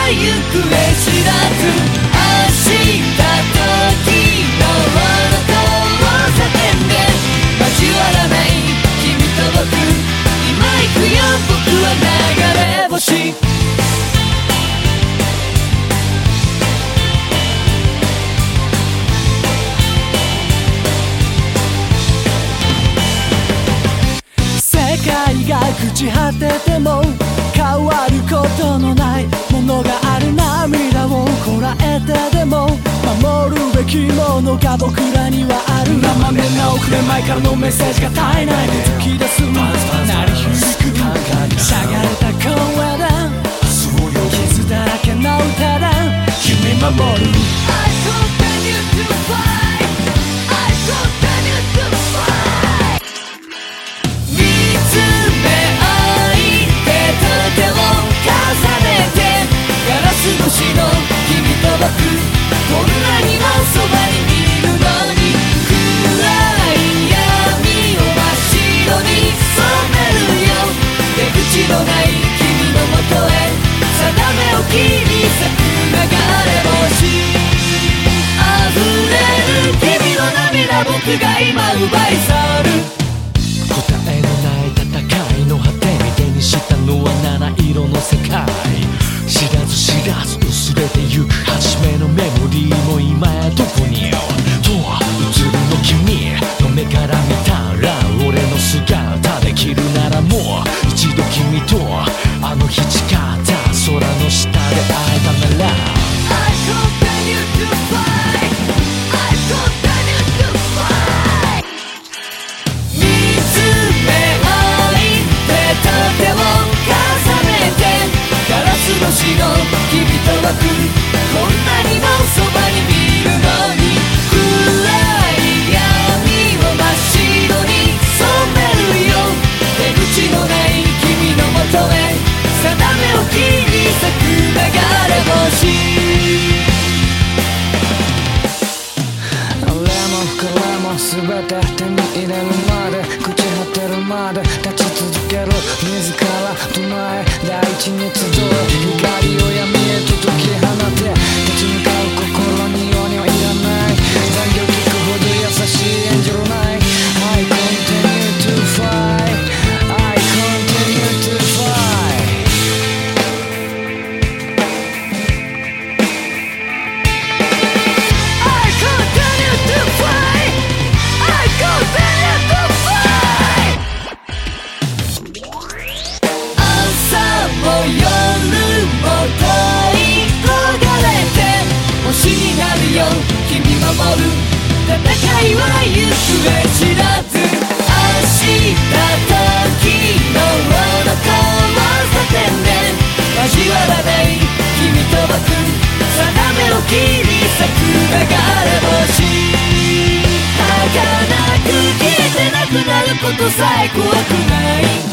行方知らず、明日時の交差点で交わらない君と僕、今行くよ僕は流れ星。朽ち果てても変わることのないものがある。涙をこらえてでも守るべきものが僕らにはある。生めな億年前からのメッセージが絶えないで突き出す鳴り響くしゃがれた声だ、傷だらけの歌だ君守る。こんなにもそばにいるのに、暗い闇を真っ白に染めるよ。出口のない君のもとへ定めを切り裂く流れ星。溢れる君の涙僕が今奪い去る。答えのない戦いの果てに手にしたのは七色の世界。知らず知らず薄れてゆく初めのメモリーも今やどこにとは映るの君の目から見たら俺の姿できるならもう一度君とあの日誓った空の下で会えたなら I continue to fly I continue to fly 見つめ合い手と手を重ねてガラス越しの君と僕、こんなにもそばにいるのに、暗い闇を真っ白に染めるよ。出口のない君のもとへ定めを切り裂く流れ星。俺も膨らも全て手に入れるまで朽ち果てるまで立ち続ける自ら唱え大地に集う光を闇へと解き放て立ち向かう心に弱音はいらない残業聞くほど優しいエンジェルない I continue to fly I continue to fly I continue to fly I continue to fly 朝も夜も遠い焦がれて星になるよ君守る。戦いは行方知らず、明日時の交差点で交わらない君と僕、定めを切り裂く流れ星。儚く消えてなくなることさえ怖くない。